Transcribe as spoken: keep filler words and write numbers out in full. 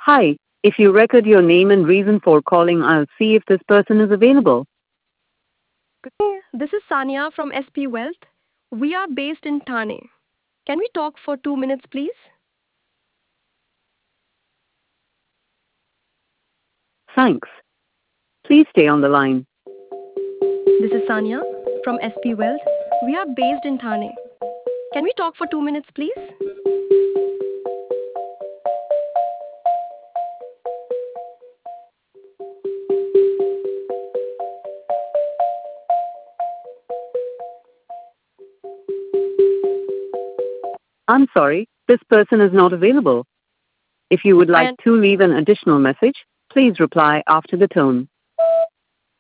Hi, if you record your name and reason for calling, I'll see if this person is available. Good day. This is Sania from S P Wealth. We are based in Thane. Can we talk for two minutes, please? Thanks. Please stay on the line. This is Sania from S P Wealth. We are based in Thane. Can we talk for two minutes, please? I'm sorry, this person is not available. If you would like I to leave an additional message, please reply after the tone.